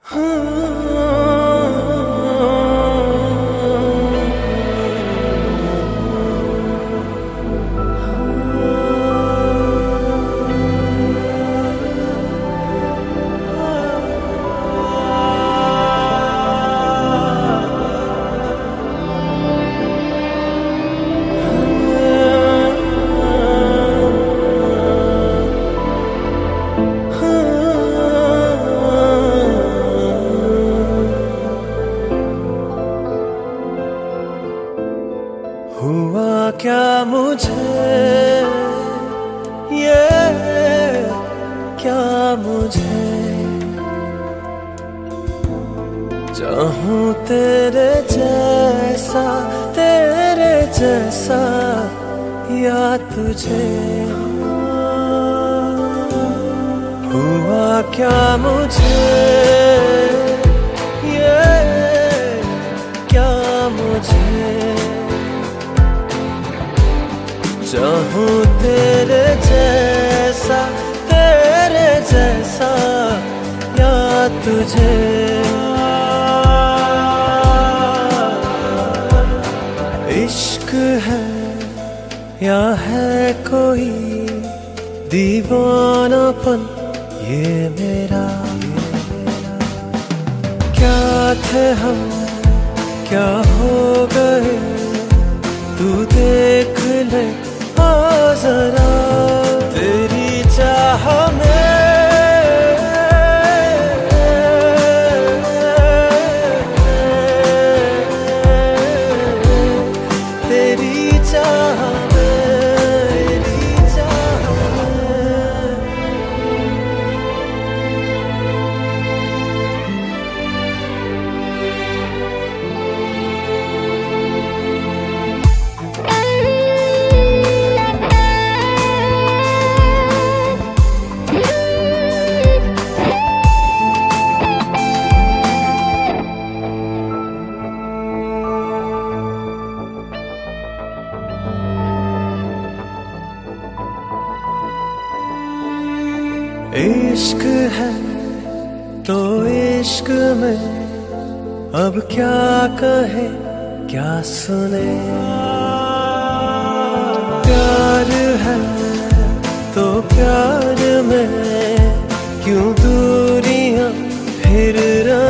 हुआ क्या मुझे ये क्या मुझे चाहूं तेरे जैसा या तुझे। हुआ क्या मुझे ये क्या मुझे चाहूं तेरे जैसा या तुझे। इश्क है या है कोई दीवानापन ये मेरा क्या थे हम क्या हो गए तू देख ले जरा तेरी चाह में तेरी चाह इश्क है तो इश्क में अब क्या कहे क्या सुने। प्यार है तो प्यार में क्यों दूरियां फिर